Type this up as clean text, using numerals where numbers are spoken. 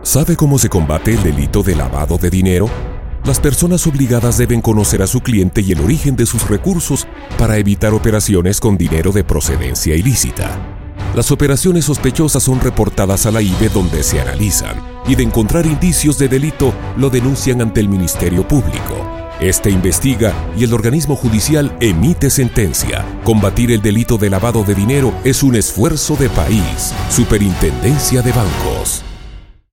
¿Sabe cómo se combate el delito de lavado de dinero? Las personas obligadas deben conocer a su cliente y el origen de sus recursos para evitar operaciones con dinero de procedencia ilícita. Las operaciones sospechosas son reportadas a la IBE, donde se analizan y, de encontrar indicios de delito, lo denuncian ante el Ministerio Público. Este investiga y el organismo judicial emite sentencia. Combatir el delito de lavado de dinero es un esfuerzo de país. Superintendencia de Bancos.